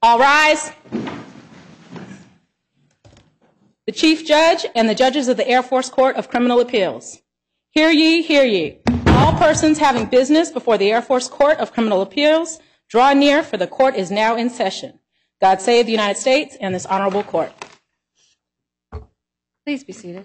All rise. The Chief Judge and the judges of the Air Force Court of Criminal Appeals. Hear ye, hear ye. All persons having business before the Air Force Court of Criminal Appeals, draw near, for the court is now in session. God save the United States and this honorable court. Please be seated.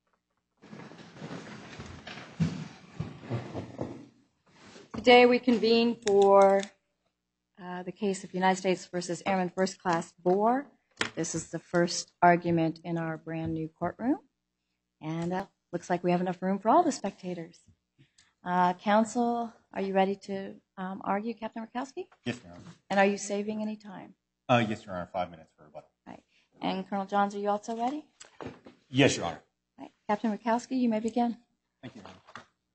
Today we convene for the case of United States versus Airman First Class Bohr. This is the first argument in our brand new courtroom, and looks like we have enough room for all the spectators. Counsel, are you ready to argue, Captain Rakowski? Yes, Your Honor. And are you saving any time? Yes, Your Honor. 5 minutes for rebuttal. Right. And Colonel Johns, are you also ready? Yes, Your Honor. Right. Captain Rakowski, you may begin. Thank you, Your Honor.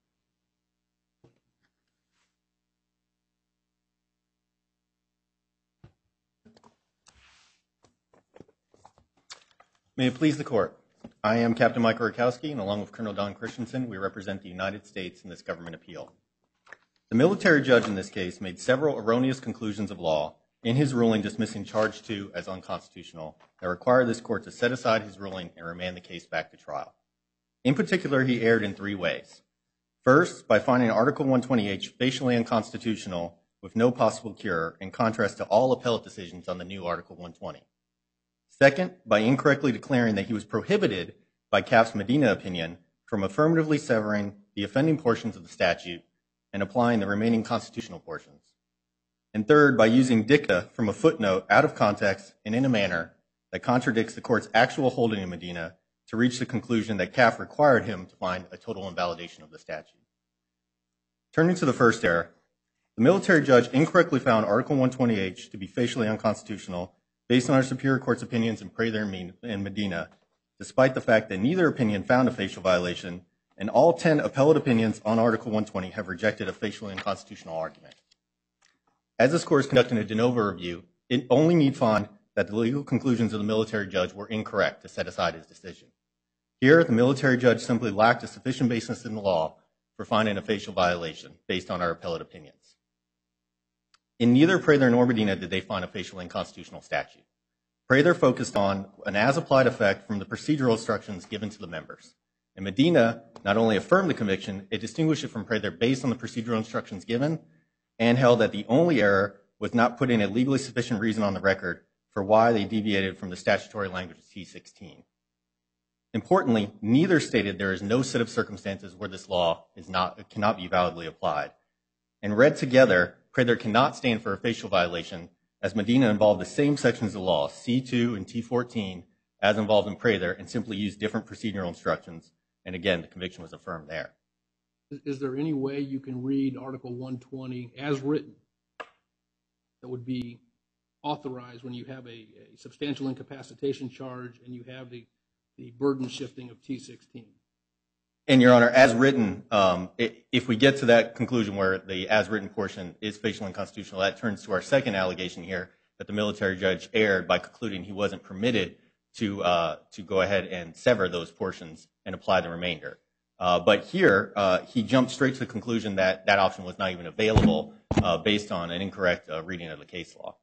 May it please the court. I am Captain Michael Rakowski, and along with Colonel Don Christensen, we represent the United States in this government appeal. The military judge in this case made several erroneous conclusions of law in his ruling dismissing Charge 2 as unconstitutional that require this court to set aside his ruling and remand the case back to trial. In particular, he erred in 3 ways. First, by finding Article 120H facially unconstitutional with no possible cure, in contrast to all appellate decisions on the new Article 120. Second, by incorrectly declaring that he was prohibited by CAF's Medina opinion from affirmatively severing the offending portions of the statute and applying the remaining constitutional portions. And third, by using dicta from a footnote out of context and in a manner that contradicts the court's actual holding in Medina to reach the conclusion that CAF required him to find a total invalidation of the statute. Turning to the first error, the military judge incorrectly found Article 120H to be facially unconstitutional based on our Superior Court's opinions in Prather and Medina, despite the fact that neither opinion found a facial violation, and all 10 appellate opinions on Article 120 have rejected a facially unconstitutional argument. As this court is conducting a de novo review, it only need find that the legal conclusions of the military judge were incorrect to set aside his decision. Here, the military judge simply lacked a sufficient basis in the law for finding a facial violation based on our appellate opinions. In neither Prather nor Medina did they find a facially unconstitutional statute. Prather focused on an as-applied effect from the procedural instructions given to the members. And Medina not only affirmed the conviction, it distinguished it from Prather based on the procedural instructions given and held that the only error was not putting a legally sufficient reason on the record for why they deviated from the statutory language of T16. Importantly, neither stated there is no set of circumstances where this law cannot be validly applied. And read together, Prather cannot stand for a facial violation, as Medina involved the same sections of the law, C2 and T14, as involved in Prather, and simply used different procedural instructions. And again, the conviction was affirmed there. Is there any way you can read Article 120 as written that would be authorized when you have a substantial incapacitation charge and you have the burden shifting of T16? And Your Honor, as written, if we get to that conclusion where the as written portion is facially unconstitutional, that turns to our second allegation here that the military judge erred by concluding he wasn't permitted to go ahead and sever those portions and apply the remainder. But here, he jumped straight to the conclusion that that option was not even available based on an incorrect reading of the case law.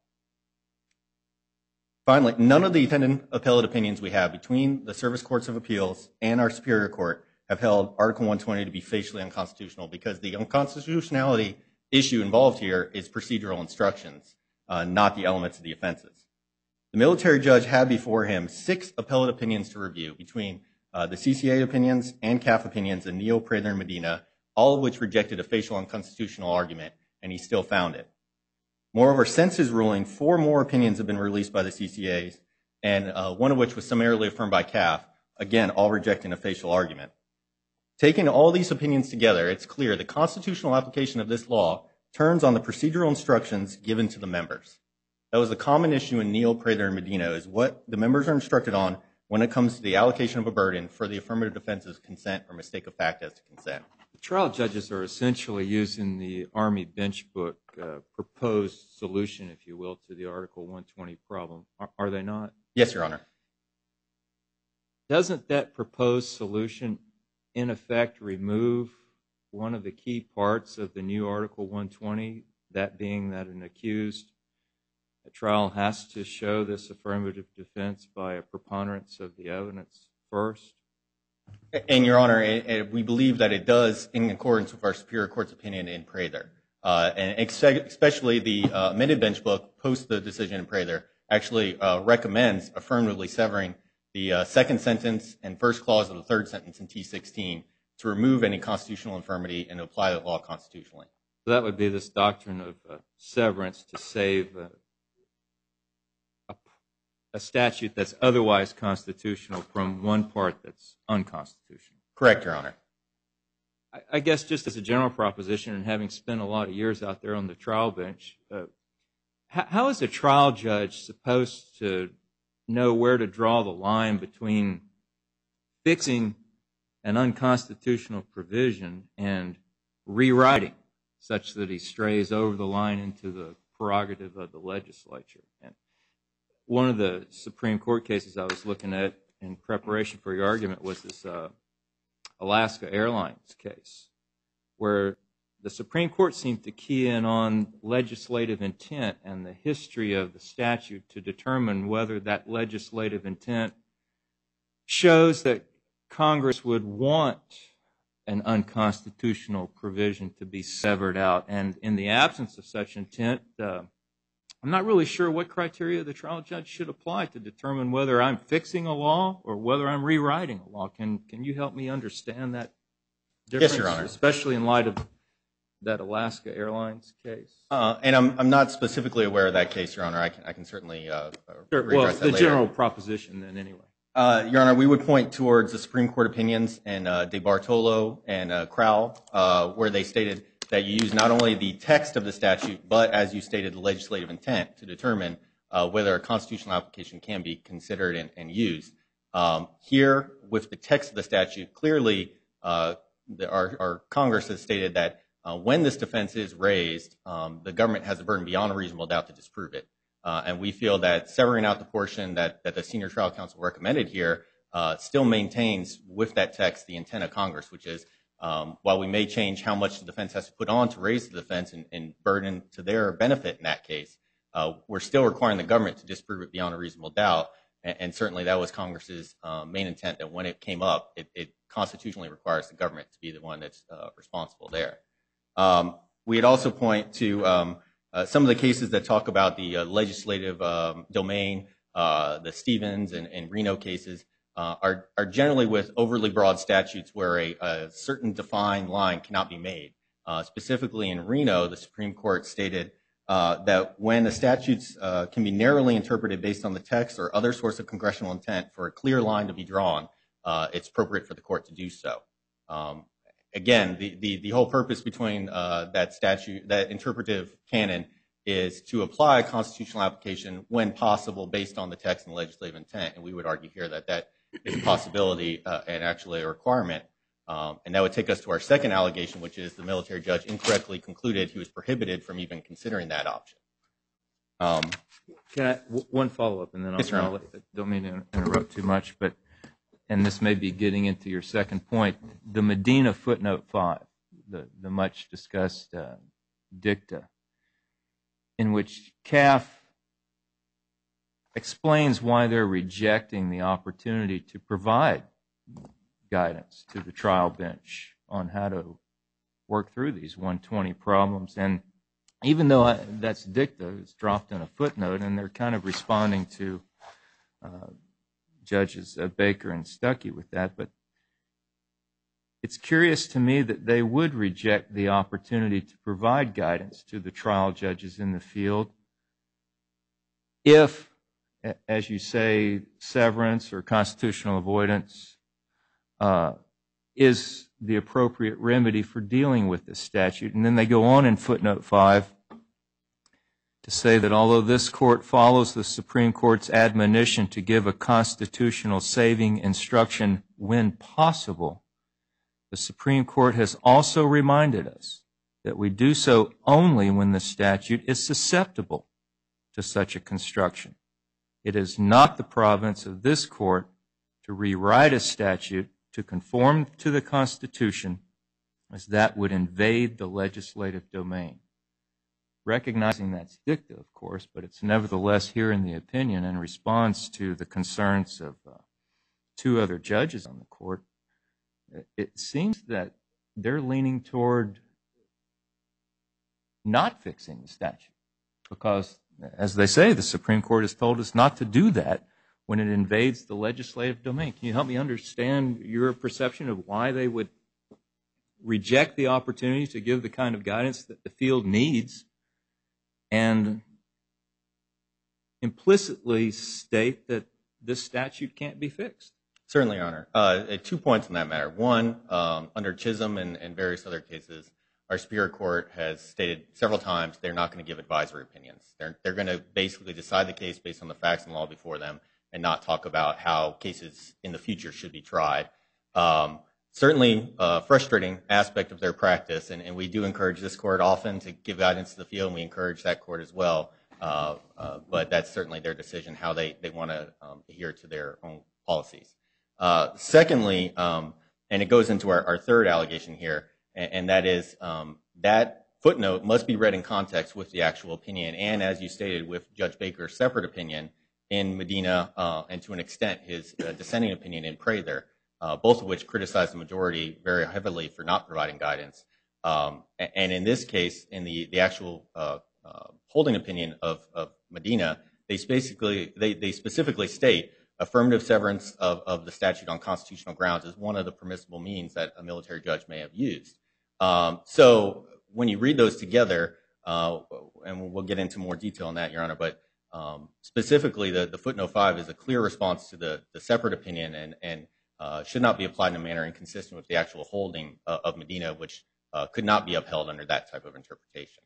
Finally, none of the attendant appellate opinions we have between the Service Courts of Appeals and our Superior Court have held Article 120 to be facially unconstitutional because the unconstitutionality issue involved here is procedural instructions, not the elements of the offenses. The military judge had before him 6 appellate opinions to review between the CCA opinions and CAF opinions in Neo, Prather, and Medina, all of which rejected a facial unconstitutional argument, and he still found it. Moreover, since his ruling, 4 more opinions have been released by the CCAs, and one of which was summarily affirmed by CAF, again, all rejecting a facial argument. Taking all these opinions together, it's clear the constitutional application of this law turns on the procedural instructions given to the members. That was a common issue in Neo, Prather, and Medina, is what the members are instructed on when it comes to the allocation of a burden for the affirmative defense of consent or mistake of fact as to consent. The trial judges are essentially using the Army bench book proposed solution, if you will, to the Article 120 problem. Are they not? Yes, Your Honor. Doesn't that proposed solution in effect remove one of the key parts of the new Article 120, that being that an accused a trial has to show this affirmative defense by a preponderance of the evidence first? And, Your Honor, we believe that it does in accordance with our Superior Court's opinion in Prather. And especially the amended bench book post the decision in Prather actually recommends affirmatively severing the second sentence and first clause of the third sentence in T16 to remove any constitutional infirmity and to apply the law constitutionally. So that would be this doctrine of severance to save a statute that's otherwise constitutional from one part that's unconstitutional. Correct, Your Honor. I guess just as a general proposition, and having spent a lot of years out there on the trial bench, how is a trial judge supposed to know where to draw the line between fixing an unconstitutional provision and rewriting such that he strays over the line into the prerogative of the legislature? And one of the Supreme Court cases I was looking at in preparation for your argument was this Alaska Airlines case, where the Supreme Court seemed to key in on legislative intent and the history of the statute to determine whether that legislative intent shows that Congress would want an unconstitutional provision to be severed out. And in the absence of such intent, I'm not really sure what criteria the trial judge should apply to determine whether I'm fixing a law or whether I'm rewriting a law. Can you help me understand that difference? Yes, Your Honor. Especially in light of that Alaska Airlines case. And I'm not specifically aware of that case, Your Honor. I can certainly Well, redress that the later. general proposition then anyway. Your Honor, we would point towards the Supreme Court opinions in De Bartolo and Crowell, where they stated that you use not only the text of the statute, but as you stated, the legislative intent to determine whether a constitutional application can be considered and used. Here, with the text of the statute, clearly our Congress has stated that when this defense is raised, the government has a burden beyond a reasonable doubt to disprove it. And we feel that severing out the portion that the senior trial counsel recommended here still maintains with that text the intent of Congress, which is while we may change how much the defense has to put on to raise the defense and burden to their benefit in that case, we're still requiring the government to disprove it beyond a reasonable doubt. And certainly that was Congress's main intent, that when it came up, it constitutionally requires the government to be the one that's responsible there. We'd also point to some of the cases that talk about the legislative domain, the Stevens and Reno cases, are generally with overly broad statutes where a certain defined line cannot be made. Specifically in Reno, the Supreme Court stated that when the statutes can be narrowly interpreted based on the text or other source of congressional intent for a clear line to be drawn, it's appropriate for the court to do so. Again, the whole purpose between that statute, that interpretive canon, is to apply a constitutional application when possible based on the text and legislative intent. And we would argue here that that is a possibility and actually a requirement. And that would take us to our second allegation, which is the military judge incorrectly concluded he was prohibited from even considering that option. Can I, one follow-up, and then I'll don't mean to interrupt too much, but, and this may be getting into your second point, the Medina footnote 5, the much discussed dicta, in which CAF explains why they're rejecting the opportunity to provide guidance to the trial bench on how to work through these 120 problems. And even though that's dicta, it's dropped in a footnote, and they're kind of responding to Judges Baker and Stuckey with that. But it's curious to me that they would reject the opportunity to provide guidance to the trial judges in the field if, as you say, severance or constitutional avoidance is the appropriate remedy for dealing with this statute. And then they go on in footnote 5 to say that although this court follows the Supreme Court's admonition to give a constitutional saving instruction when possible, the Supreme Court has also reminded us that we do so only when the statute is susceptible to such a construction. It is not the province of this court to rewrite a statute to conform to the Constitution, as that would invade the legislative domain. recognizing that's dicta, of course, but it's nevertheless here in the opinion in response to the concerns of two other judges on the court. It seems that they're leaning toward not fixing the statute because, as they say, the Supreme Court has told us not to do that when it invades the legislative domain. Can you help me understand your perception of why they would reject the opportunity to give the kind of guidance that the field needs and implicitly state that this statute can't be fixed? Certainly, Your Honor. 2 points on that matter. One, under Chisholm and various other cases, our Superior Court has stated several times they're not going to give advisory opinions. They're going to basically decide the case based on the facts and law before them and not talk about how cases in the future should be tried. Certainly a frustrating aspect of their practice, and we do encourage this court often to give guidance to the field, and we encourage that court as well. But that's certainly their decision, how they want to adhere to their own policies. Secondly, and it goes into our third allegation here, and that is that footnote must be read in context with the actual opinion, and as you stated, with Judge Baker's separate opinion in Medina, and to an extent his dissenting opinion in Prather, both of which criticized the majority very heavily for not providing guidance. And in this case, in the actual holding opinion of Medina, they specifically state affirmative severance of the statute on constitutional grounds is one of the permissible means that a military judge may have used. So when you read those together, and we'll get into more detail on that, Your Honor, but specifically the footnote 5 is a clear response to the separate opinion and should not be applied in a manner inconsistent with the actual holding of Medina, which could not be upheld under that type of interpretation.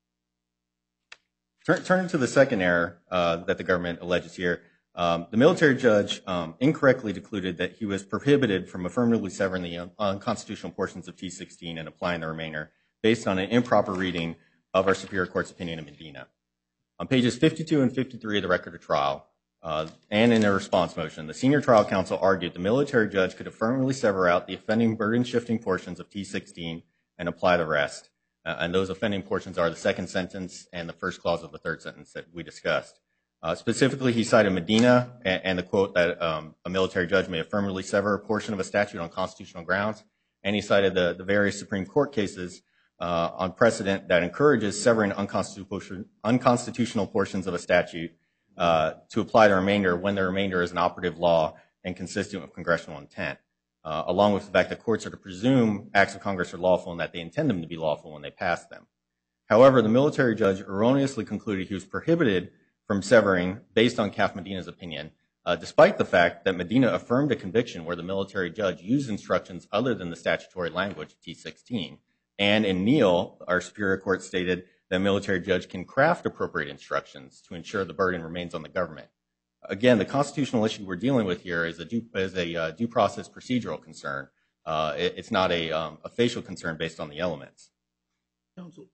Turning to the second error that the government alleges here, the military judge incorrectly concluded that he was prohibited from affirmatively severing the unconstitutional portions of T16 and applying the remainder based on an improper reading of our Superior Court's opinion in Medina. On pages 52 and 53 of the record of trial, and in a response motion, the senior trial counsel argued the military judge could affirmatively sever out the offending burden-shifting portions of T16 and apply the rest. And those offending portions are the second sentence and the first clause of the third sentence that we discussed. Specifically, he cited Medina and the quote that a military judge may affirmatively sever a portion of a statute on constitutional grounds, and he cited the various Supreme Court cases on precedent that encourages severing unconstitutional portions of a statute to apply the remainder when the remainder is an operative law and consistent with congressional intent, along with the fact that courts are to presume acts of Congress are lawful and that they intend them to be lawful when they pass them. However, the military judge erroneously concluded he was prohibited from severing based on Caf Medina's opinion, despite the fact that Medina affirmed a conviction where the military judge used instructions other than the statutory language of T16. And in Neal, our Superior Court stated that a military judge can craft appropriate instructions to ensure the burden remains on the government. Again, the constitutional issue we're dealing with here is a due process procedural concern. It's not a facial concern based on the elements. Counsel,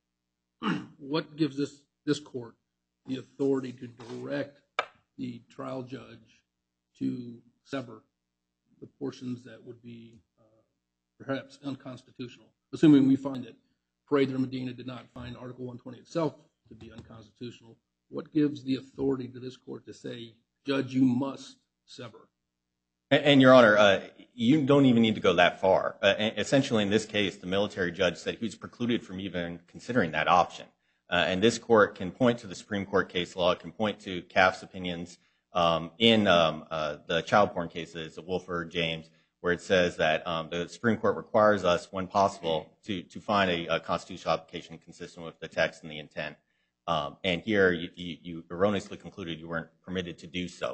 what gives this court the authority to direct the trial judge to sever the portions that would be perhaps unconstitutional? Assuming we find that Prather and Medina did not find Article 120 itself to be unconstitutional, what gives the authority to this court to say, Judge, you must sever? And Your Honor, you don't even need to go that far. Essentially, in this case, the military judge said he was precluded from even considering that option. And this court can point to the Supreme Court case law, can point to CAF's opinions in the child porn cases of Wolford, James, where it says that the Supreme Court requires us, when possible, to find a constitutional application consistent with the text and the intent. And here, you erroneously concluded you weren't permitted to do so.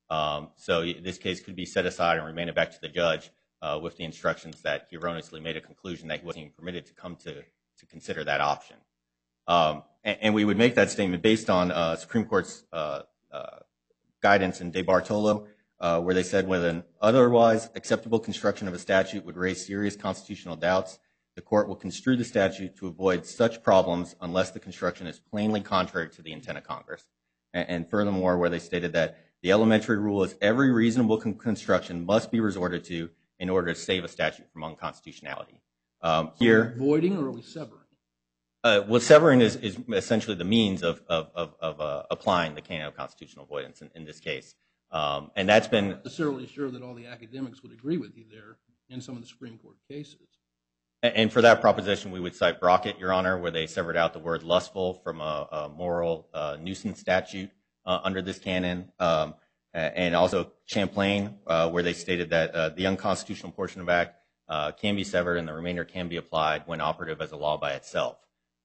So this case could be set aside and remanded back to the judge with the instructions that he erroneously made a conclusion that he wasn't even permitted to come to consider that option. And we would make that statement based on Supreme Court's guidance in De Bartolo, where they said when an otherwise acceptable construction of a statute would raise serious constitutional doubts, the court will construe the statute to avoid such problems unless the construction is plainly contrary to the intent of Congress. And furthermore, where they stated that the elementary rule is every reasonable construction must be resorted to in order to save a statute from unconstitutionality. Are we avoiding or are we severing? Well, severing is essentially the means of applying the canon of constitutional avoidance in this case. And that's been... I'm not necessarily sure that all the academics would agree with you there in some of the Supreme Court cases. And for that proposition, we would cite Brockett, Your Honor, where they severed out the word lustful from a moral nuisance statute under this canon. And also Champlain, where they stated that the unconstitutional portion of Act can be severed and the remainder can be applied when operative as a law by itself.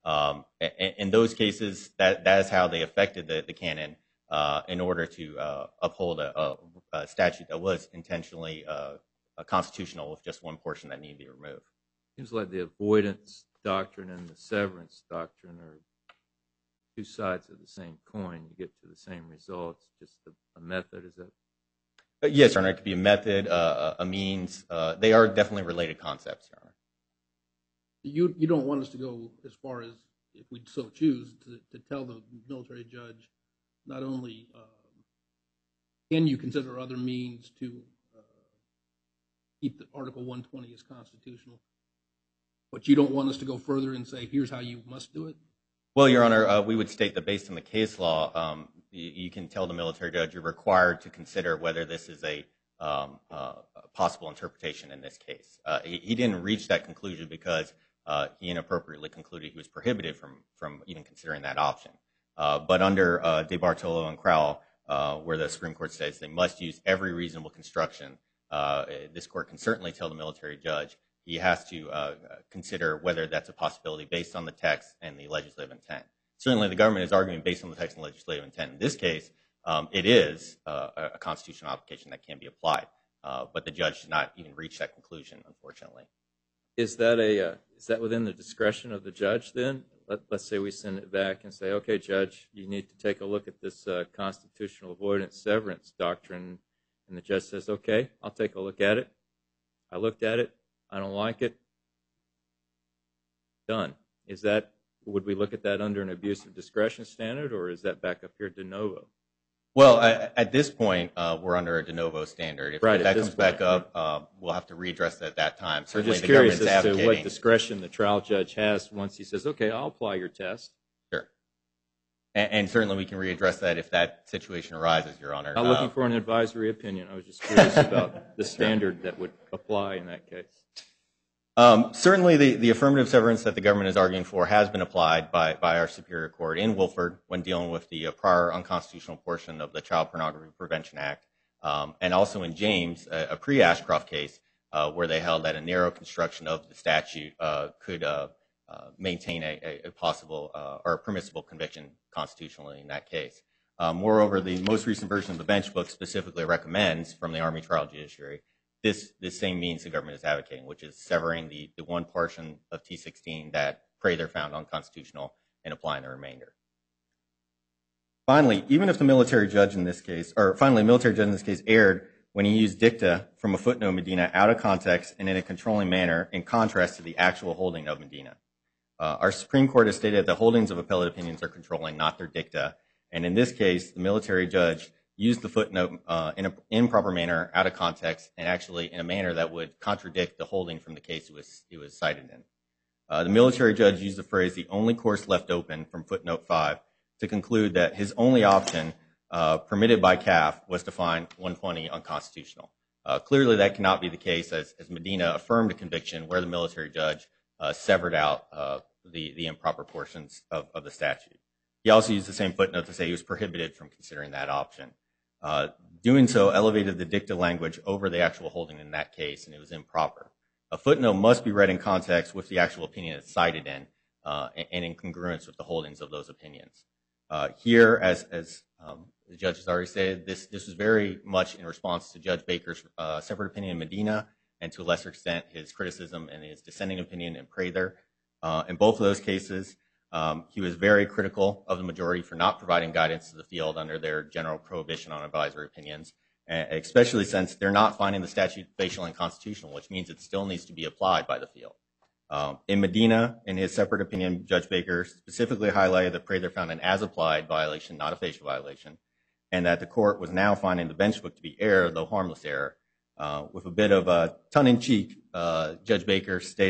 In those cases, that is how they affected the canon in order to uphold a statute that was intentionally constitutional with just one portion that needed to be removed. Seems like the avoidance doctrine and the severance doctrine are two sides of the same coin. You get to the same results, just a method, is that? Yes, Your Honor, it could be a method, a means. They are definitely related concepts, Your Honor. You don't want us to go as far as, if we so choose, to tell the military judge not only can you consider other means to keep the Article 120 as constitutional, but you don't want us to go further and say, here's how you must do it? Well, Your Honor, we would state that based on the case law, you can tell the military judge you're required to consider whether this is a possible interpretation in this case. He didn't reach that conclusion because he inappropriately concluded he was prohibited from even considering that option. But under De Bartolo and Crowell, where the Supreme Court says they must use every reasonable construction, this court can certainly tell the military judge he has to consider whether that's a possibility based on the text and the legislative intent. Certainly the government is arguing based on the text and legislative intent. In this case, it is a constitutional application that can be applied, but the judge did not even reach that conclusion, unfortunately. Is that within the discretion of the judge then? Let's say we send it back and say, okay, judge, you need to take a look at this constitutional avoidance severance doctrine, and the judge says, okay, I'll take a look at it. I looked at it. I don't like it. Done. Would we look at that under an abuse of discretion standard, or is that back up here de novo? Well, at this point, we're under a de novo standard. If that comes back up, we'll have to readdress it at that time. I'm just curious as to what discretion the trial judge has once he says, okay, I'll apply your test. Sure. And certainly we can readdress that if that situation arises, Your Honor. I'm not looking for an advisory opinion. I was just curious about the standard that would apply in that case. Certainly the affirmative severance that the government is arguing for has been applied by our Superior Court in Wilford when dealing with the prior unconstitutional portion of the Child Pornography Prevention Act, and also in James, a pre-Ashcroft case where they held that a narrow construction of the statute could maintain a possible or a permissible conviction constitutionally in that case. Moreover, the most recent version of the bench book specifically recommends from the Army Trial Judiciary this same means the government is advocating, which is severing the one portion of T16 that Prather found unconstitutional and applying the remainder. Finally, even if the military judge in this case, erred when he used dicta from a footnote Medina out of context and in a controlling manner in contrast to the actual holding of Medina. Our Supreme Court has stated that holdings of appellate opinions are controlling, not their dicta. And in this case, the military judge used the footnote in an improper manner, out of context, and actually in a manner that would contradict the holding from the case it was cited in. The military judge used the phrase, the only course left open from footnote 5, to conclude that his only option permitted by CAF was to find 120 unconstitutional. Clearly that cannot be the case as Medina affirmed a conviction where the military judge severed out the improper portions of the statute. He also used the same footnote to say he was prohibited from considering that option. Doing so elevated the dicta language over the actual holding in that case, and it was improper. A footnote must be read in context with the actual opinion it's cited in, and in congruence with the holdings of those opinions. Here, as the judge has already stated, this was very much in response to Judge Baker's separate opinion in Medina, and to a lesser extent his criticism and his dissenting opinion in Prather. In both of those cases, he was very critical of the majority for not providing guidance to the field under their general prohibition on advisory opinions, especially since they're not finding the statute facial and constitutional, which means it still needs to be applied by the field. In Medina, in his separate opinion, Judge Baker specifically highlighted that Prather found an as-applied violation, not a facial violation, and that the court was now finding the bench book to be error, though harmless error. With a bit of a tongue-in-cheek, Judge Baker stated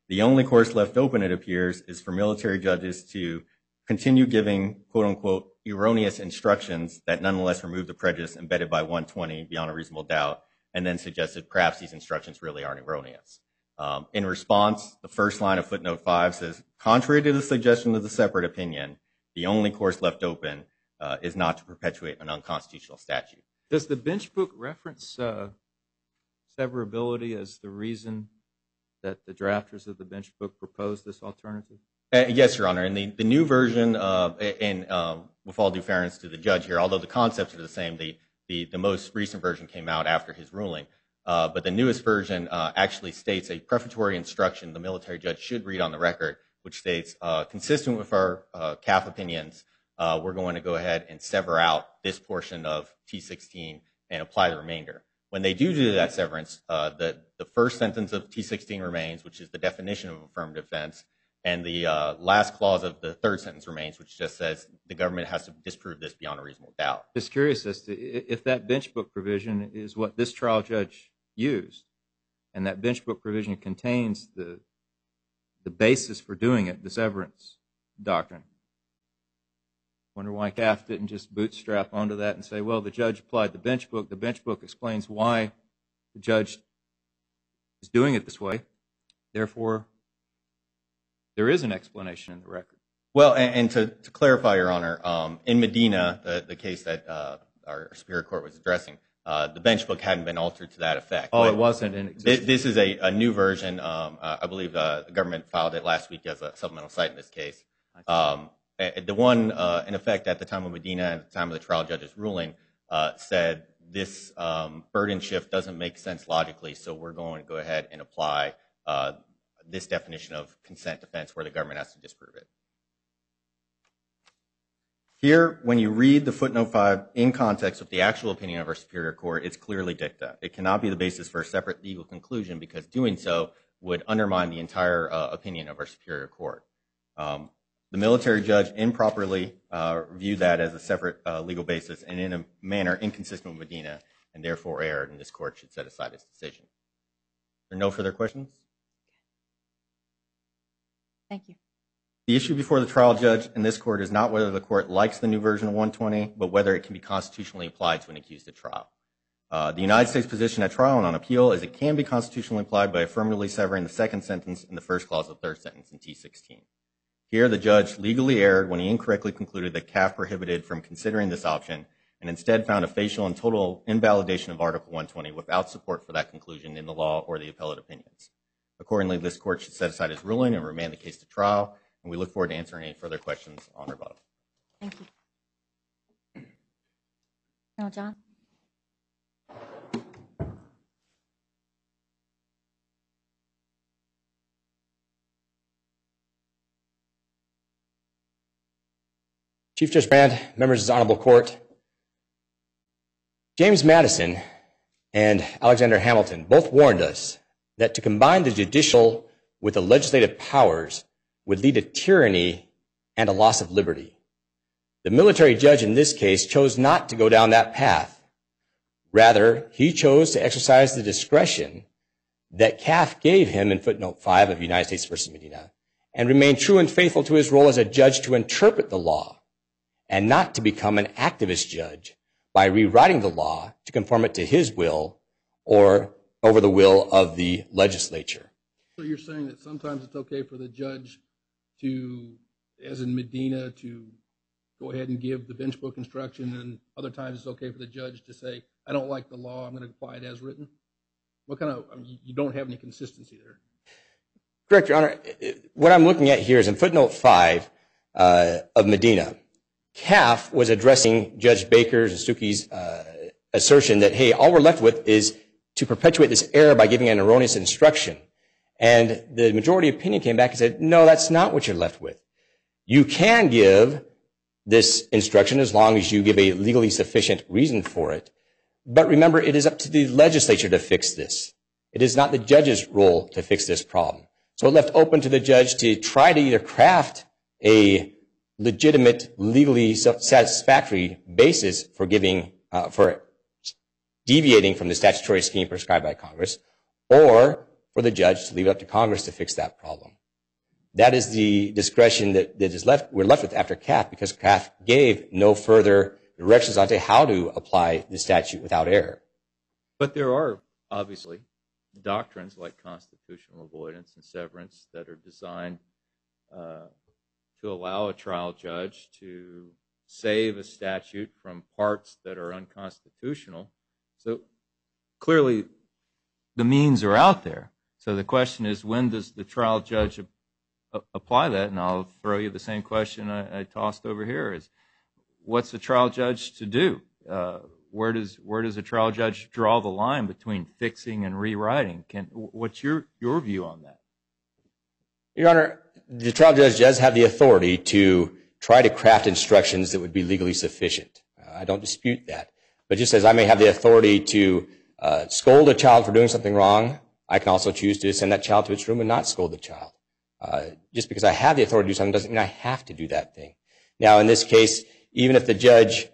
The only course left open, it appears, is for military judges to continue giving, quote unquote, erroneous instructions that nonetheless remove the prejudice embedded by 120 beyond a reasonable doubt, and then suggest that perhaps these instructions really aren't erroneous. In response, the first line of footnote 5 says, contrary to the suggestion of the separate opinion, the only course left open is not to perpetuate an unconstitutional statute. Does the bench book reference severability as the reason that the drafters of the bench book proposed this alternative? Yes, Your Honor. In the new version, and with all due fairness to the judge here, although the concepts are the same, the most recent version came out after his ruling. But the newest version actually states a prefatory instruction the military judge should read on the record, which states, consistent with our CAF opinions, we're going to go ahead and sever out this portion of T16 and apply the remainder. When they do that severance, the first sentence of T16 remains, which is the definition of affirmative defense, and the last clause of the third sentence remains, which just says the government has to disprove this beyond a reasonable doubt. Just curious as to if that bench book provision is what this trial judge used, and that bench book provision contains the basis for doing it, the severance doctrine. Wonder why CAF didn't just bootstrap onto that and say, well, the judge applied the bench book. The bench book explains why the judge is doing it this way. Therefore, there is an explanation in the record. Well, and to clarify, Your Honor, in Medina, the case that our Superior Court was addressing, the bench book hadn't been altered to that effect. Oh, it wasn't in existence. This is a new version. I believe the government filed it last week as a supplemental cite in this case. The one, in effect, at the time of Medina, at the time of the trial judge's ruling, said this burden shift doesn't make sense logically, so we're going to go ahead and apply this definition of consent defense where the government has to disprove it. Here, when you read the footnote 5 in context with the actual opinion of our Superior Court, it's clearly dicta. It cannot be the basis for a separate legal conclusion because doing so would undermine the entire opinion of our Superior Court. The military judge improperly viewed that as a separate legal basis and in a manner inconsistent with Medina and therefore erred, and this court should set aside its decision. Are there no further questions? Thank you. The issue before the trial judge in this court is not whether the court likes the new version of 120, but whether it can be constitutionally applied to an accused at trial. The United States position at trial and on appeal is it can be constitutionally applied by affirmatively severing the second sentence in the first clause of the third sentence in T16. Here, the judge legally erred when he incorrectly concluded that CAF prohibited from considering this option and instead found a facial and total invalidation of Article 120 without support for that conclusion in the law or the appellate opinions. Accordingly, this court should set aside its ruling and remand the case to trial, and we look forward to answering any further questions on rebuttal. Thank you. Colonel John? Chief Judge Brand, members of the Honorable Court, James Madison and Alexander Hamilton both warned us that to combine the judicial with the legislative powers would lead to tyranny and a loss of liberty. The military judge in this case chose not to go down that path. Rather, he chose to exercise the discretion that CAF gave him in footnote 5 of United States v. Medina and remain true and faithful to his role as a judge to interpret the law and not to become an activist judge by rewriting the law to conform it to his will or over the will of the legislature. So you're saying that sometimes it's okay for the judge to, as in Medina, to go ahead and give the bench book instruction, and other times it's okay for the judge to say, I don't like the law, I'm going to apply it as written? What kind of, you don't have any consistency there. Correct, Your Honor. What I'm looking at here is in footnote 5 of Medina, CAF was addressing Judge Baker's and Stuckey's assertion that, hey, all we're left with is to perpetuate this error by giving an erroneous instruction. And the majority opinion came back and said, no, that's not what you're left with. You can give this instruction as long as you give a legally sufficient reason for it. But remember, it is up to the legislature to fix this. It is not the judge's role to fix this problem. So it left open to the judge to try to either craft a legitimate, legally satisfactory basis for giving, for deviating from the statutory scheme prescribed by Congress, or for the judge to leave it up to Congress to fix that problem. That is the discretion that we're left with after CAF, because CAF gave no further directions on how to apply the statute without error. But there are obviously doctrines like constitutional avoidance and severance that are designed to allow a trial judge to save a statute from parts that are unconstitutional. So clearly the means are out there. So the question is, when does the trial judge apply that? And I'll throw you the same question I tossed over here, is what's the trial judge to do? Where does a trial judge draw the line between fixing and rewriting? What's your view on that? Your Honor, the trial judge does have the authority to try to craft instructions that would be legally sufficient. I don't dispute that. But just as I may have the authority to scold a child for doing something wrong, I can also choose to send that child to its room and not scold the child. Just because I have the authority to do something doesn't mean I have to do that thing. Now, in this case, even if the judge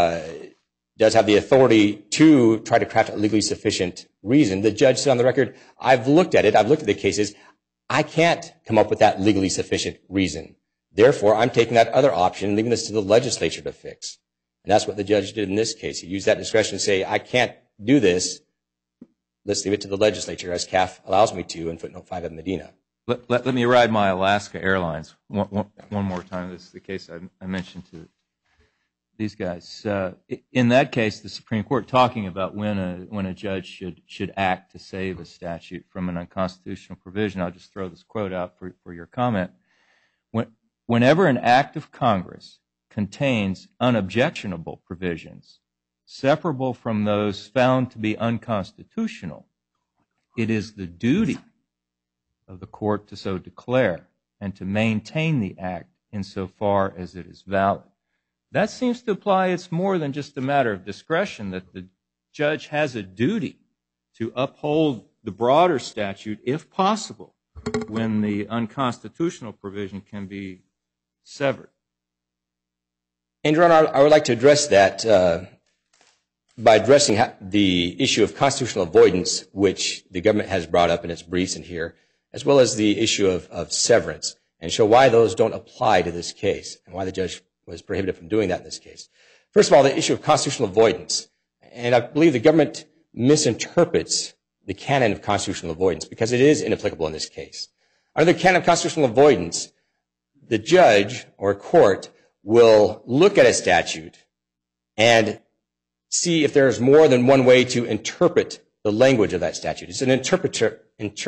does have the authority to try to craft a legally sufficient reason, the judge said on the record, I've looked at it, I've looked at the cases, I can't come up with that legally sufficient reason. Therefore, I'm taking that other option and leaving this to the legislature to fix. And that's what the judge did in this case. He used that discretion to say, I can't do this. Let's leave it to the legislature, as CAF allows me to in footnote 5 of Medina. Let me ride my Alaska Airlines one more time. This is the case I mentioned to these guys. In that case, the Supreme Court talking about when a judge should act to save a statute from an unconstitutional provision. I'll just throw this quote out for your comment. Whenever an act of Congress contains unobjectionable provisions separable from those found to be unconstitutional, it is the duty of the court to so declare and to maintain the act insofar as it is valid. That seems to apply. It's more than just a matter of discretion, that the judge has a duty to uphold the broader statute, if possible, when the unconstitutional provision can be severed. And, Your Honor, I would like to address that by addressing the issue of constitutional avoidance, which the government has brought up in its briefs in here, as well as the issue of severance, and show why those don't apply to this case and why the judge was prohibited from doing that in this case. First of all, the issue of constitutional avoidance. And I believe the government misinterprets the canon of constitutional avoidance because it is inapplicable in this case. Under the canon of constitutional avoidance, the judge or court will look at a statute and see if there is more than one way to interpret the language of that statute. It's an interpretive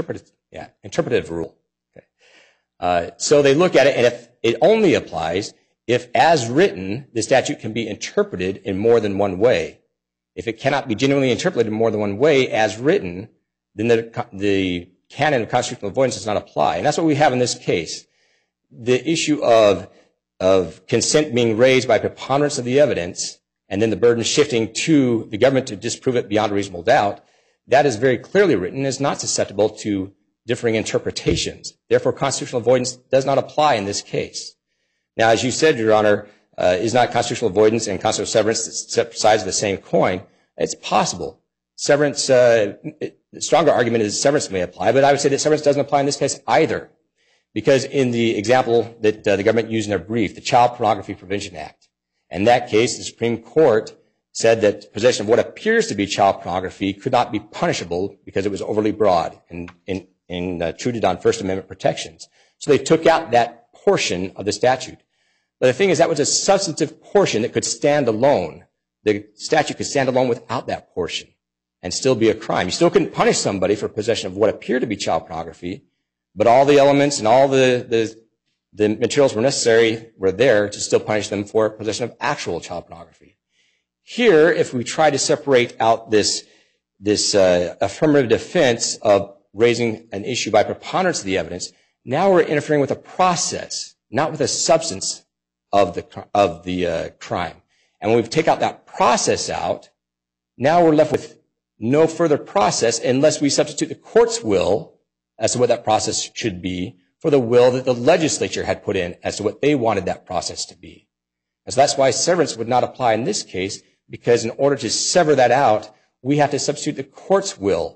rule. Okay. So they look at it, and if it only applies if, as written, the statute can be interpreted in more than one way. If it cannot be genuinely interpreted in more than one way as written, then the canon of constitutional avoidance does not apply. And that's what we have in this case. The issue of consent being raised by preponderance of the evidence and then the burden shifting to the government to disprove it beyond a reasonable doubt, that is very clearly written and is not susceptible to differing interpretations. Therefore, constitutional avoidance does not apply in this case. Now, as you said, Your Honor, is not constitutional avoidance and constitutional severance sides of the same coin? It's possible. Severance, the stronger argument is severance may apply, but I would say that severance doesn't apply in this case either. Because in the example that the government used in their brief, the Child Pornography Prevention Act, in that case, the Supreme Court said that possession of what appears to be child pornography could not be punishable because it was overly broad and intruded on First Amendment protections. So they took out that portion of the statute. But the thing is, that was a substantive portion that could stand alone. The statute could stand alone without that portion and still be a crime. You still couldn't punish somebody for possession of what appeared to be child pornography, but all the elements and all the materials were there to still punish them for possession of actual child pornography. Here, if we try to separate out this affirmative defense of raising an issue by preponderance of the evidence, now we're interfering with a process, not with a substance of the crime. And when we take out that process out, now we're left with no further process unless we substitute the court's will as to what that process should be for the will that the legislature had put in as to what they wanted that process to be. And so that's why severance would not apply in this case, because in order to sever that out, we have to substitute the court's will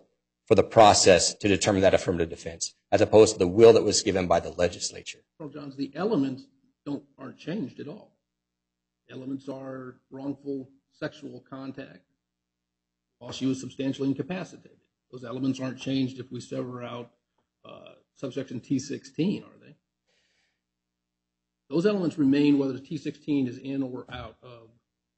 for the process to determine that affirmative defense, as opposed to the will that was given by the legislature. Well, Johns, the elements aren't changed at all. Elements are wrongful sexual contact while she was substantially incapacitated. Those elements aren't changed if we sever out subsection T16, are they? Those elements remain whether the T16 is in or out of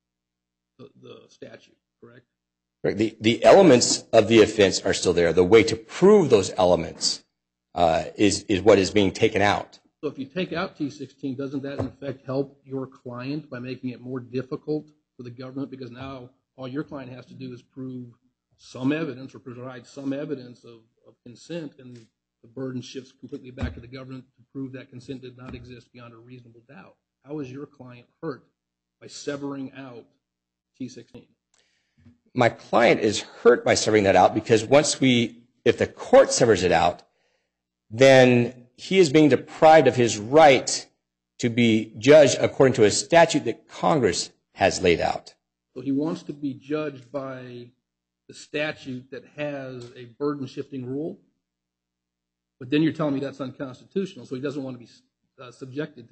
the statute, correct? Correct. The elements of the offense are still there. The way to prove those elements is what is being taken out. So if you take out T16, doesn't that in effect help your client by making it more difficult for the government? Because now all your client has to do is prove some evidence or provide some evidence of consent, and the burden shifts completely back to the government to prove that consent did not exist beyond a reasonable doubt. How is your client hurt by severing out T16? My client is hurt by severing that out because if the court severs it out, then he is being deprived of his right to be judged according to a statute that Congress has laid out. So he wants to be judged by the statute that has a burden-shifting rule? But then you're telling me that's unconstitutional, so he doesn't want to be subjected to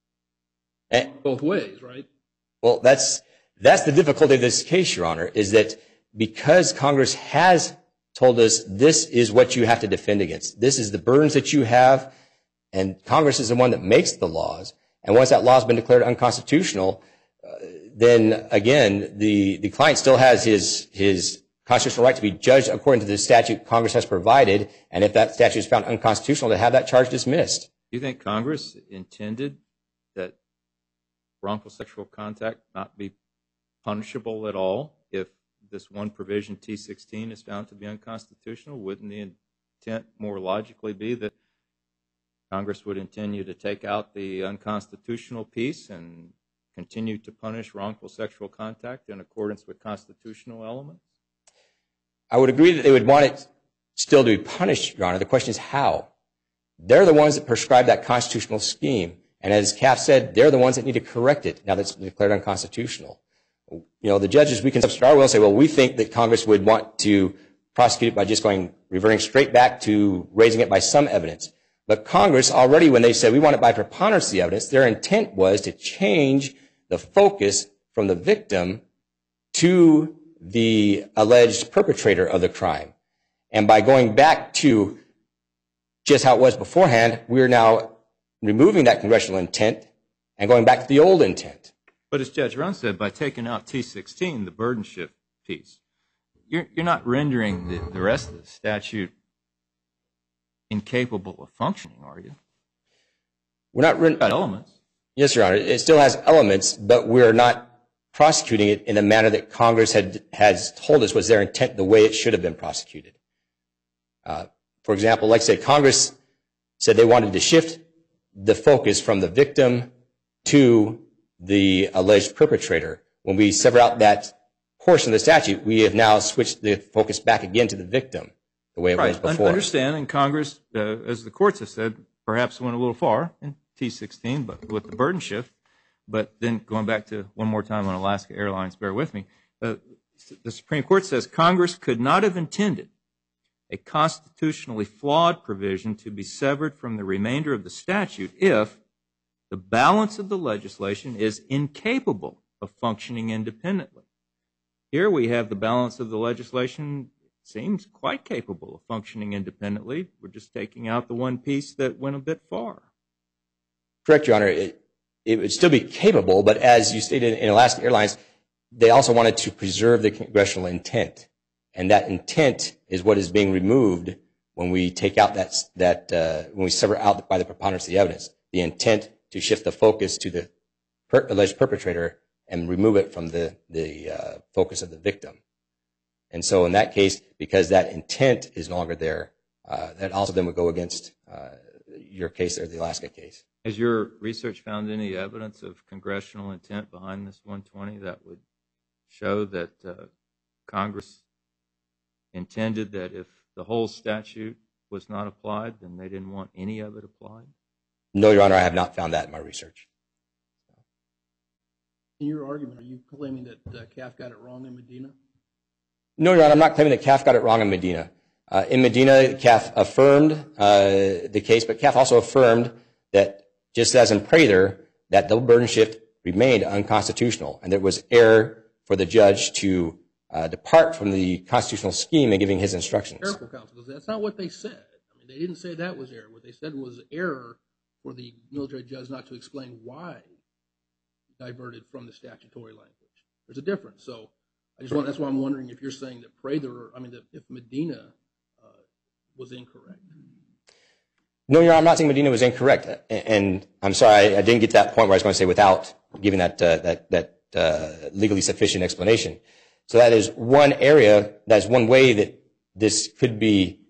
that. Both ways, right? Well, that's the difficulty of this case, Your Honor, is that because Congress has told us this is what you have to defend against, this is the burdens that you have, and Congress is the one that makes the laws, and once that law has been declared unconstitutional, then again, the client still has his constitutional right to be judged according to the statute Congress has provided, and if that statute is found unconstitutional, to have that charge dismissed. Do you think Congress intended that wrongful sexual contact not be punishable at all if this one provision, T16, is found to be unconstitutional? Wouldn't the intent more logically be that Congress would intend you to take out the unconstitutional piece and continue to punish wrongful sexual contact in accordance with constitutional elements? I would agree that they would want it still to be punished, Your Honor. The question is how. They're the ones that prescribe that constitutional scheme, and as Kaff said, they're the ones that need to correct it now that it's declared unconstitutional. You know, the judges, we can substitute our will and say, well, we think that Congress would want to prosecute it by just reverting straight back to raising it by some evidence. But Congress already, when they said we want it by preponderance of the evidence, their intent was to change the focus from the victim to the alleged perpetrator of the crime. And by going back to just how it was beforehand, we're now removing that congressional intent and going back to the old intent. But as Judge Run said, by taking out T16, the burden shift piece, you're not rendering the rest of the statute incapable of functioning, are you? We're not rendering elements. Yes, Your Honor. It still has elements, but we're not prosecuting it in the manner that Congress has told us was their intent, the way it should have been prosecuted. For example, like I said, Congress said they wanted to shift the focus from the victim to the alleged perpetrator. When we sever out that portion of the statute, we have now switched the focus back again to the victim, the way it was before. I understand, and Congress, as the courts have said, perhaps went a little far in T16, but with the burden shift. But then going back to one more time on Alaska Airlines, bear with me, the Supreme Court says Congress could not have intended a constitutionally flawed provision to be severed from the remainder of the statute if the balance of the legislation is incapable of functioning independently. Here we have the balance of the legislation seems quite capable of functioning independently. We're just taking out the one piece that went a bit far. Correct, Your Honor. It would still be capable, but as you stated in Alaska Airlines, they also wanted to preserve the congressional intent. And that intent is what is being removed when we take out when we sever out by the preponderance of the evidence, the intent to shift the focus to the alleged perpetrator and remove it from the focus of the victim. And so in that case, because that intent is no longer there, that also then would go against your case or the Alaska case. Has your research found any evidence of congressional intent behind this 120 that would show that Congress intended that if the whole statute was not applied, then they didn't want any of it applied? No, Your Honor, I have not found that in my research. In your argument, are you claiming that CAF got it wrong in Medina? No, Your Honor, I'm not claiming that CAF got it wrong in Medina. In Medina, CAF affirmed the case, but CAF also affirmed that, just as in Prather, that double burden shift remained unconstitutional, and there was error for the judge to depart from the constitutional scheme in giving his instructions. Careful, counsel, because that's not what they said. I mean, they didn't say that was error. What they said was error for the military judge not to explain why he diverted from the statutory language. There's a difference. So that's why I'm wondering if you're saying that Prather, that if Medina was incorrect. No, Your Honor, I'm not saying Medina was incorrect. And I'm sorry, I didn't get to that point where I was going to say without giving that legally sufficient explanation. So that is one area, that is one way that this could be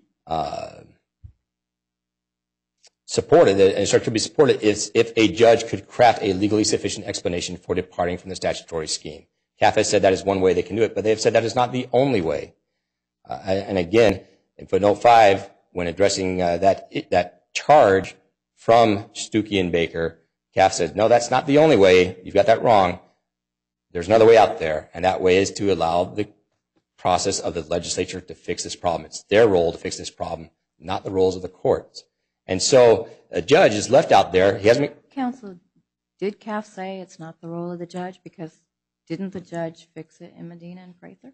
supported, and it could be supported if a judge could craft a legally sufficient explanation for departing from the statutory scheme. CAF has said that is one way they can do it, but they have said that is not the only way. And again, in footnote 5, when addressing that charge from Stuckey and Baker, CAF says, no, that's not the only way. You've got that wrong. There's another way out there, and that way is to allow the process of the legislature to fix this problem. It's their role to fix this problem, not the roles of the courts. And so a judge is left out there. He hasn't. Counsel, did CAF say it's not the role of the judge? Because didn't the judge fix it in Medina and Prather?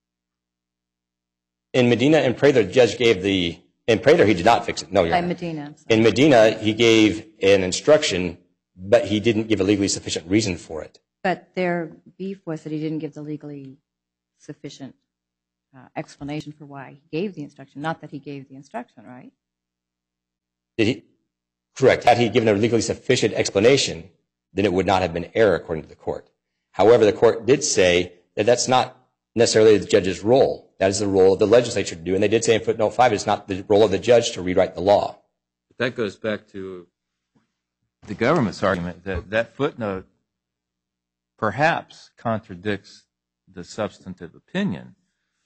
In Medina and Prather, the judge gave in Prather, he did not fix it. No, Your Honor. Medina. In Medina, he gave an instruction, but he didn't give a legally sufficient reason for it. But their beef was that he didn't give the legally sufficient explanation for why he gave the instruction, not that he gave the instruction, right? Did he? Correct. Had he given a legally sufficient explanation, then it would not have been error according to the court. However, the court did say that that's not necessarily the judge's role. That is the role of the legislature to do. And they did say in footnote 5, it's not the role of the judge to rewrite the law. That goes back to the government's argument that that footnote perhaps contradicts the substantive opinion,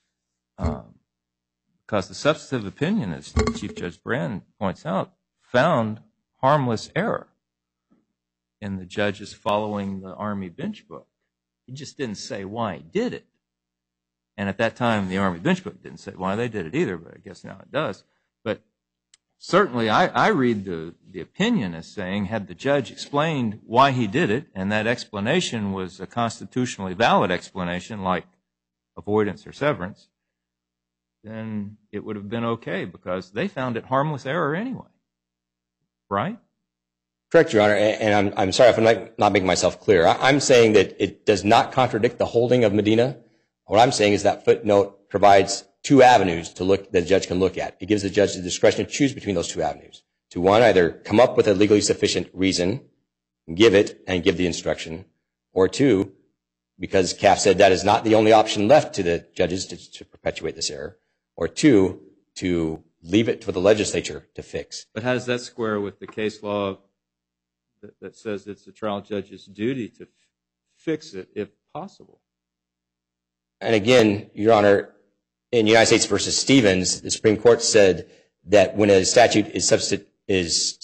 because the substantive opinion, as Chief Judge Brand points out, found harmless error in the judges following the Army bench book. He just didn't say why he did it. And at that time, the Army bench book didn't say why they did it either, but I guess now it does. But certainly, I read the opinion as saying, had the judge explained why he did it, and that explanation was a constitutionally valid explanation, like avoidance or severance, then it would have been okay, because they found it harmless error anyway. Right? Correct, Your Honor, and I'm sorry if I'm not making myself clear. I'm saying that it does not contradict the holding of Medina. What I'm saying is that footnote provides two avenues that the judge can look at. It gives the judge the discretion to choose between those two avenues. To one, either come up with a legally sufficient reason, give it, and give the instruction, or two, because CAF said that is not the only option left to the judges to perpetuate this error, or two, to leave it for the legislature to fix. But how does that square with the case law that says it's the trial judge's duty to fix it if possible? And again, Your Honor, in United States v. Stevens, the Supreme Court said that when a statute is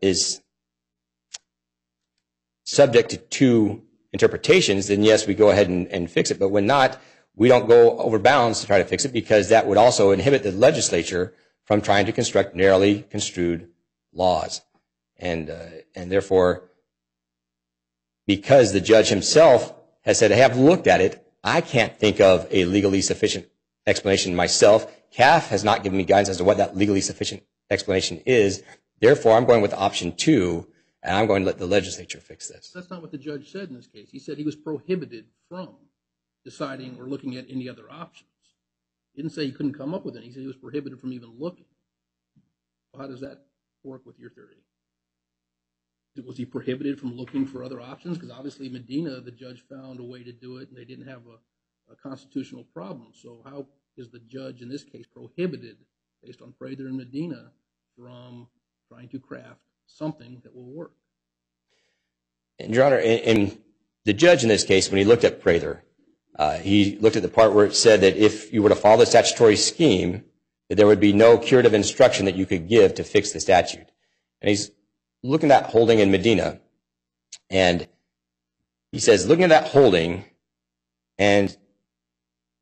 subject to two interpretations, then yes, we go ahead and fix it. But when not, we don't go over bounds to try to fix it, because that would also inhibit the legislature from trying to construct narrowly construed laws. And therefore, because the judge himself has said, I have looked at it, I can't think of a legally sufficient explanation myself. CAF has not given me guidance as to what that legally sufficient explanation is. Therefore, I'm going with option 2, and I'm going to let the legislature fix this. That's not what the judge said in this case. He said he was prohibited from deciding or looking at any other options. He didn't say he couldn't come up with any. He said he was prohibited from even looking. Well, how does that work with your theory? Was he prohibited from looking for other options? Because obviously Medina, the judge found a way to do it, and they didn't have a constitutional problem. So how is the judge in this case prohibited, based on Prather and Medina, from trying to craft something that will work? And Your Honor, in the judge in this case, when he looked at Prather, he looked at the part where it said that if you were to follow the statutory scheme, that there would be no curative instruction that you could give to fix the statute. And he's looking at that holding in Medina, and he says, looking at that holding, and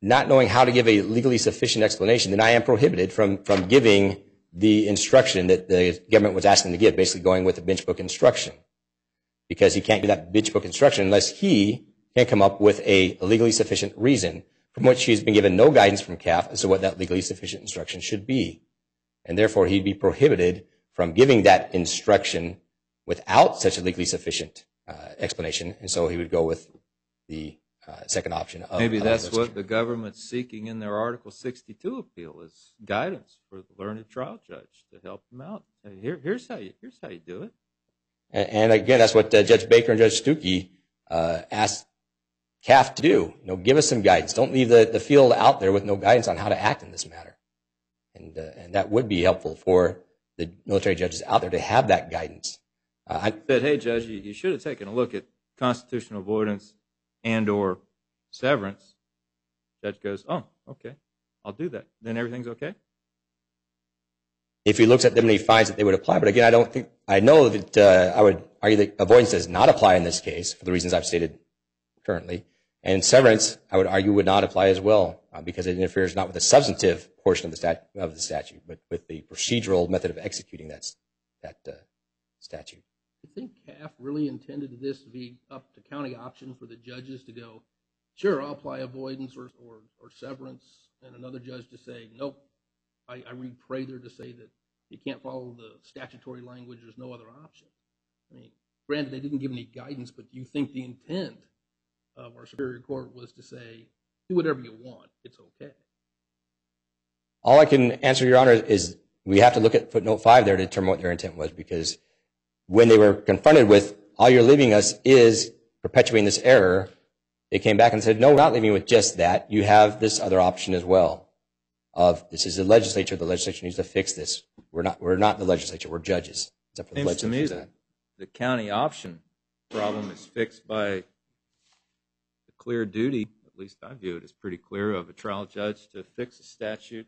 not knowing how to give a legally sufficient explanation, then I am prohibited from giving the instruction that the government was asking to give, basically going with the bench book instruction. Because he can't give that bench book instruction unless he can come up with a legally sufficient reason from which he's been given no guidance from CAF as to what that legally sufficient instruction should be. And therefore, he'd be prohibited from giving that instruction without such a legally sufficient explanation. And so he would go with the second option. Maybe that's what the government's seeking in their Article 62 appeal is guidance for the learned trial judge to help them out. Here's how you do it. And again, that's what Judge Baker and Judge Stuckey asked CAF to do. Give us some guidance. Don't leave the field out there with no guidance on how to act in this matter. And that would be helpful for the military judges out there to have that guidance. I said, hey, Judge, you should have taken a look at constitutional avoidance and or severance. Judge goes, oh, okay, I'll do that. Then everything's okay? If he looks at them and he finds that they would apply. But again, I know that I would argue that avoidance does not apply in this case for the reasons I've stated currently. And severance, I would argue, would not apply as well because it interferes not with the substantive portion of the statute, but with the procedural method of executing that statute. I think CAF really intended this to be up to county option for the judges to go, sure, I'll apply avoidance or severance, and another judge to say, nope. I read Prather to say that you can't follow the statutory language, there's no other option. I mean, granted, they didn't give any guidance, but do you think the intent of our Superior Court was to say, do whatever you want, it's okay? All I can answer, Your Honor, is we have to look at footnote 5 there to determine what their intent was, because when they were confronted with, all you're leaving us is perpetuating this error, they came back and said, no, we're not leaving with just that. You have this other option as well. This is the legislature needs to fix this. We're not the legislature, we're judges. Except for the seems to me that the county option problem is fixed by the clear duty, at least I view it as pretty clear, of a trial judge to fix a statute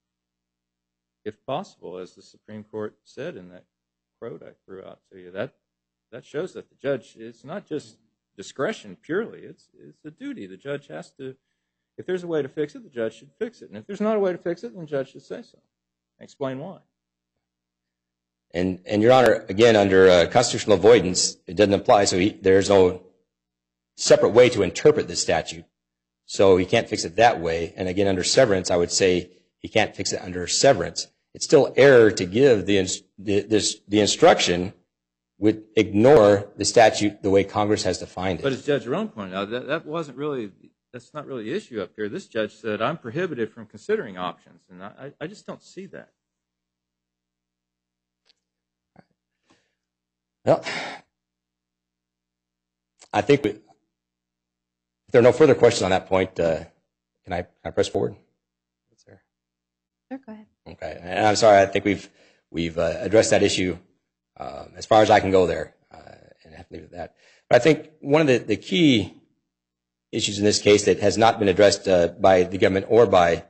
if possible, as the Supreme Court said in that quote I threw out to you. That shows that the judge, it's not just discretion purely, it's a duty. The judge has to, if there's a way to fix it, the judge should fix it. And if there's not a way to fix it, then the judge should say so. Explain why. And Your Honor, again, under constitutional avoidance, it doesn't apply, so there's no separate way to interpret the statute. So he can't fix it that way. And again, under severance, I would say he can't fix it under severance. It's still error to give the instruction would ignore the statute the way Congress has defined it. But as Judge Rohn pointed out, that's not really the issue up here. This judge said, I'm prohibited from considering options, and I just don't see that. Well, I think if there are no further questions on that point, can I press forward? Sure, go ahead. Okay, and I'm sorry, I think we've addressed that issue as far as I can go there, and I have to leave it at that. But I think one of the key issues in this case that has not been addressed by the government or by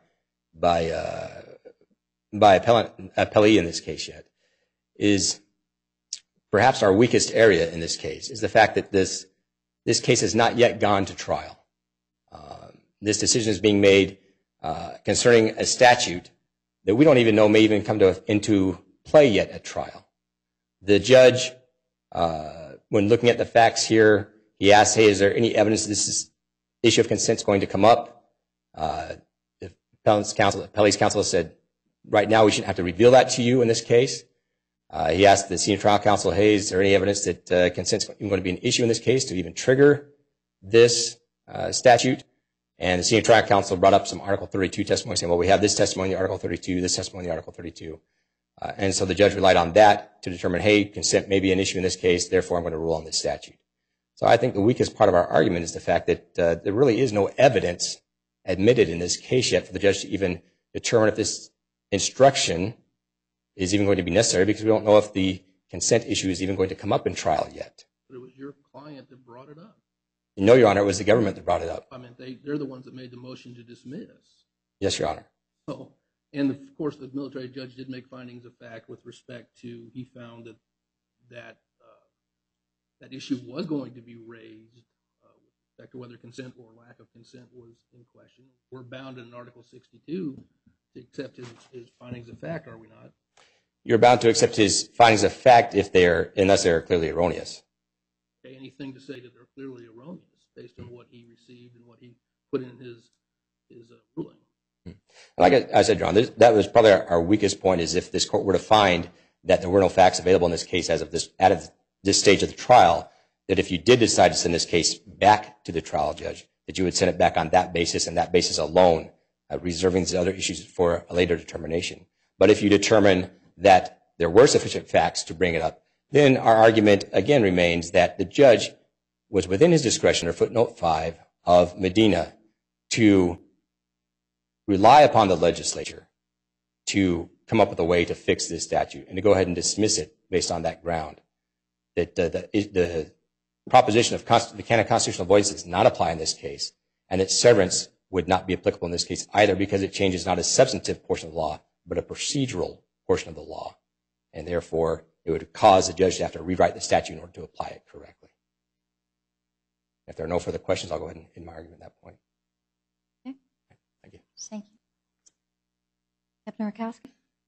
appellee in this case yet is perhaps our weakest area in this case is the fact that this case has not yet gone to trial. This decision is being made concerning a statute that we don't even know may even come into play yet at trial. The judge, when looking at the facts here, he asked, hey, is there any evidence this issue of consent is going to come up? The appellee's counsel said, right now we shouldn't have to reveal that to you in this case. He asked the senior trial counsel, hey, is there any evidence that consent is even going to be an issue in this case to even trigger this statute? And the senior trial counsel brought up some Article 32 testimony saying, well, we have this testimony in Article 32, this testimony in Article 32. And so the judge relied on that to determine, hey, consent may be an issue in this case, therefore I'm going to rule on this statute. So I think the weakest part of our argument is the fact that there really is no evidence admitted in this case yet for the judge to even determine if this instruction is even going to be necessary, because we don't know if the consent issue is even going to come up in trial yet. But it was your client that brought it up. No, Your Honor, it was the government that brought it up. I mean, they're the ones that made the motion to dismiss. Yes, Your Honor. So, and of course, the military judge did make findings of fact with respect to, he found that issue was going to be raised back to whether consent or lack of consent was in question. We're bound in Article 62 to accept his findings of fact, are we not? You're bound to accept his findings of fact unless they're clearly erroneous. Okay, anything to say that they're clearly erroneous based on what he received and what he put in his ruling? Like I said, John, that was probably our weakest point, is if this court were to find that there were no facts available in this case at this stage of the trial, that if you did decide to send this case back to the trial judge, that you would send it back on that basis and that basis alone, reserving the other issues for a later determination. But if you determine that there were sufficient facts to bring it up, then our argument again remains that the judge was within his discretion, or footnote 5 of Medina, to rely upon the legislature to come up with a way to fix this statute and to go ahead and dismiss it based on that ground. That the proposition of the canon of constitutional avoidance does not apply in this case, and that severance would not be applicable in this case either, because it changes not a substantive portion of the law, but a procedural portion of the law. And therefore, it would cause the judge to have to rewrite the statute in order to apply it correctly. If there are no further questions, I'll go ahead and end my argument at that point. Okay. Thank you. Thank you. Captain Rakowski?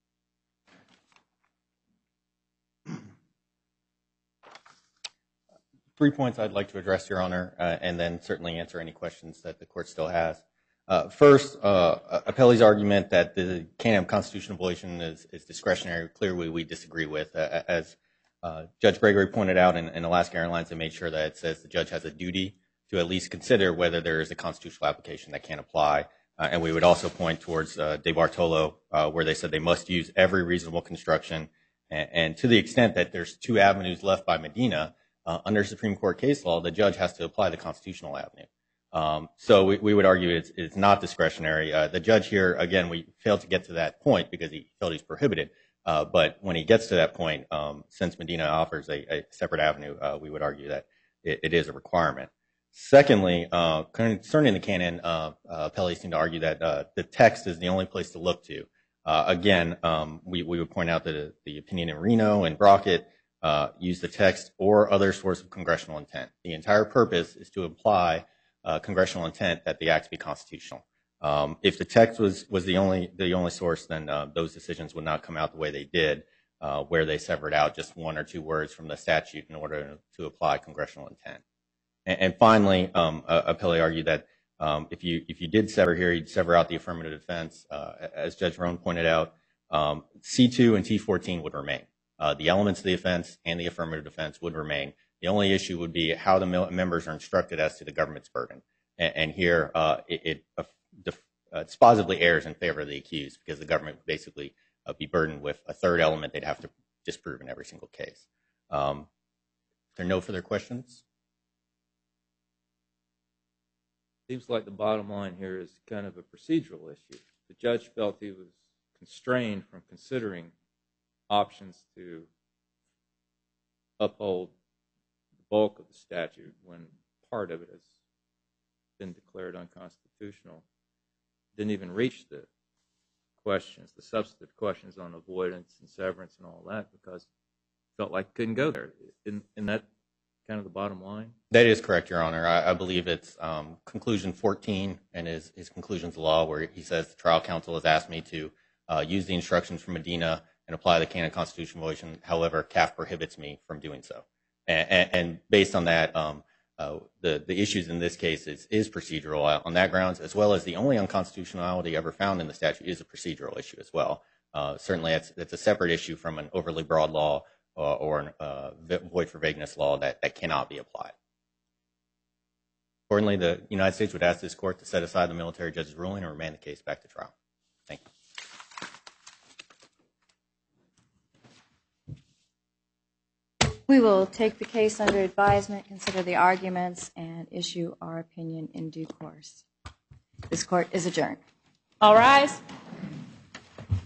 3 points I'd like to address, Your Honor, and then certainly answer any questions that the court still has. First, Appellee's argument that the canon of constitutional avoidance is discretionary, clearly we disagree with. As Judge Gregory pointed out in Alaska Airlines, they made sure that it says the judge has a duty to at least consider whether there is a constitutional application that can apply. And we would also point towards De Bartolo, where they said they must use every reasonable construction. And to the extent that there's 2 avenues left by Medina, under Supreme Court case law, the judge has to apply the constitutional avenue. So we would argue it's not discretionary. The judge here, again, we failed to get to that point because he felt he's prohibited. But when he gets to that point, since Medina offers a separate avenue, we would argue that it is a requirement. Secondly, concerning the canon, appellees seem to argue that the text is the only place to look to. Again, we would point out that the opinion in Reno and Brockett use the text or other source of congressional intent. The entire purpose is to apply congressional intent that the acts be constitutional. If the text was the only source, then those decisions would not come out the way they did, where they severed out just 1 or 2 words from the statute in order to apply congressional intent. And finally, appellee argued that if you did sever here, you'd sever out the affirmative defense. As Judge Rohn pointed out, C2 and T14 would remain. The elements of the offense and the affirmative defense would remain. The only issue would be how the members are instructed as to the government's burden. And here, it dispositively errs in favor of the accused, because the government would basically be burdened with a 3rd element they'd have to disprove in every single case. If there are no further questions? Seems like the bottom line here is kind of a procedural issue. The judge felt he was constrained from considering options to uphold the bulk of the statute when part of it has been declared unconstitutional. Didn't even reach the questions, the substantive questions on avoidance and severance and all that, because felt like couldn't go there. Isn't that kind of the bottom line? That is correct, Your Honor. I believe it's conclusion 14 and his conclusions of law, where he says the trial counsel has asked me to use the instructions from Medina and apply the canon of constitutional avoidance. However, CAF prohibits me from doing so. And based on that, the issues in this case is procedural on that grounds, as well as the only unconstitutionality ever found in the statute is a procedural issue as well. Certainly, it's a separate issue from an overly broad law or a void for vagueness law that cannot be applied. Accordingly, the United States would ask this court to set aside the military judge's ruling and remand the case back to trial. Thank you. We will take the case under advisement, consider the arguments, and issue our opinion in due course. This court is adjourned. All rise.